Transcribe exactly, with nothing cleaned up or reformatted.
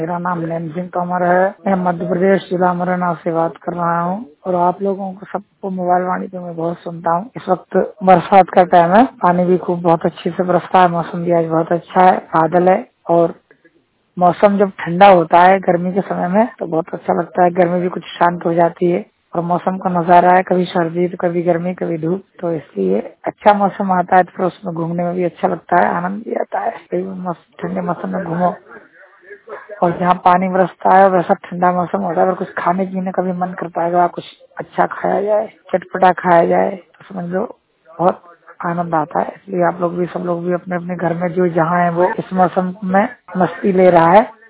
मेरा नाम नेम सिंह तोमर है। मैं मध्य प्रदेश जिला मुरैना से बात कर रहा हूँ और आप लोगों को सबको मोबाइल वाणी पे मैं बहुत सुनता हूँ। इस वक्त बरसात का टाइम है, पानी भी खूब बहुत अच्छे से बरसता है, मौसम भी आज बहुत अच्छा है, बादल है और मौसम जब ठंडा होता है गर्मी के समय में तो बहुत अच्छा लगता है। गर्मी भी कुछ शांत हो जाती है और मौसम का नजारा है, कभी सर्दी तो कभी गर्मी कभी धूप, तो इसलिए अच्छा मौसम आता है तो फिर उसमें घूमने में भी अच्छा लगता है, आनंद भी आता है। ठंडे मौसम में घूमो और जहाँ पानी बरसता है वैसा ठंडा मौसम होता है, अगर कुछ खाने पीने का भी मन करता है, कुछ अच्छा खाया जाए, चटपटा खाया जाए तो समझ लो बहुत आनंद आता है। इसलिए आप लोग भी सब लोग भी अपने अपने घर में जो जहाँ है वो इस मौसम में मस्ती ले रहा है।